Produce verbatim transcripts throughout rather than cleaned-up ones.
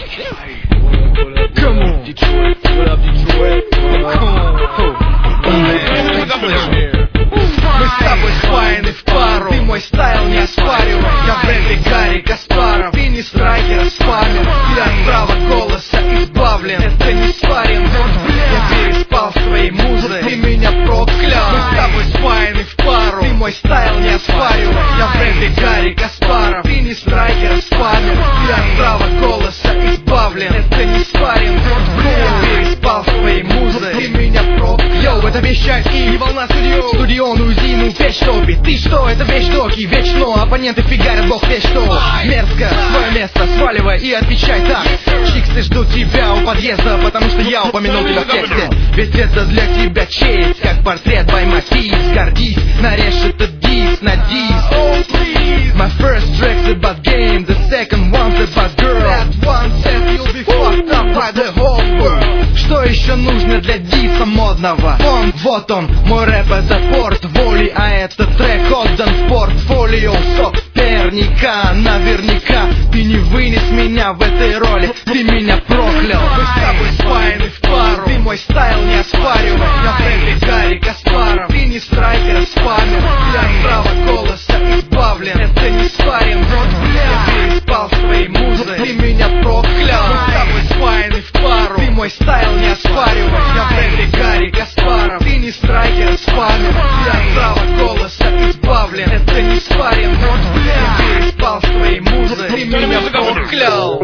Come on, Detroit. What up, Detroit? Come on. Мы с тобой спаяны в пару. Ты мой стайл не оспаривай. Я в рэпе Гарри Каспаров. Ты не страйкер, а спамер. Ты от права голоса избавлен. Это не спарринг. Я переспал с твоей музой. Ты меня проклял. Мы с тобой спаяны в пару. Ты мой стайл не оспаривай. Я в рэпе Гарри Каспаров. Ты не страйкер, а спамер. Ты от права голоса избавлен. Это не спарринг. Я переспал с твоей музой. Ты меня проклял. Йоу, это вещать и волна студио. Студионную зиму печь топит. Ты что, это вещь доки, вечно оппоненты фигарят, бог вещь что. Мерзко, свое место сваливай и отвечай так. Чиксы ждут тебя у подъезда, потому что я упомянул тебя в тексте. Ведь это для тебя честь, как портрет by Matisse. Гордись, нарежь этот дис на дис. Oh please, my first track's about game, the second one's about girl. That one says you'll be fucked up by the whole world. Что еще нужно для диса модного? Он, вот он, мой рэп это порт воли, а этот трек отдан в портфолио соперника. Наверняка ты не вынес меня в этой роли, ты меня проклял. Мы с тобой спаяны в пару. Ты мой стайл не оспаривай. Я в рэпе Гарри Каспаров. Ты не страйкер, а спамер. Ты от права голоса избавлен. Это не спарринг. Я переспал с твоей музой. Ты меня проклял. Мы с тобой спаяны в пару. Ты мой стайл не оспаривай. Я в рэпе Гарри Каспаров. Ты не страйкер, а спамер. Ты от права голоса избавлен. Это не спарринг. Я переспал с твоей музой. Ты меня проклял.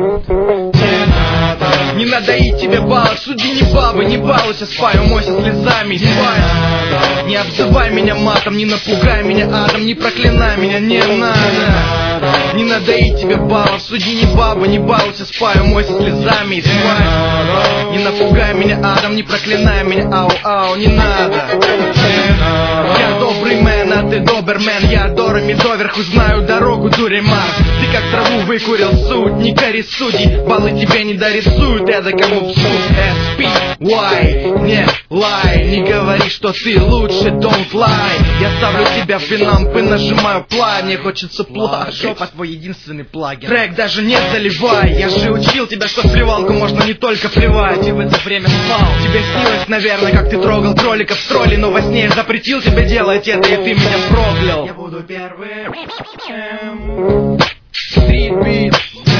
Не надо и тебе баллы, суди не бабы, не балуйся, спай, умойся слезами, спай. Не обзывай меня матом, не напугай меня адом, не проклинай меня, не надо. Не надо и тебе баллов, суди не бабы, не балуйся, спай, умойся слезами, спай. Не напугай меня адом, не проклинай меня, ау-ау, не надо. Я добрый мэн, а ты добермен. Я дорами доверху знаю дорогу, дуремар. Ты как траву выкурил, суть, не кори судей. Баллы тебе не дорисуют, это кому в суд. эс пи уай, не лай. Не говори, что ты лучше, don't lie. Я ставлю тебя в финамп и нажимаю плай. Мне хочется плакать. Жопа твой единственный плагин. Трек даже не заливай. Я же учил тебя, что в плевалку можно не только плевать. И в это время спал. Тебе снилось, наверное, как ты трогал кроликов в тролле. Но во сне я запретил тебе делать это, и ты меня проклял. Я буду первым. Стритбит.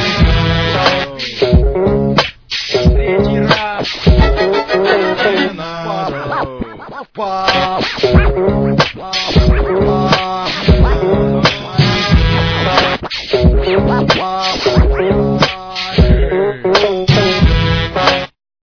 Третий раз. Пап. Пап.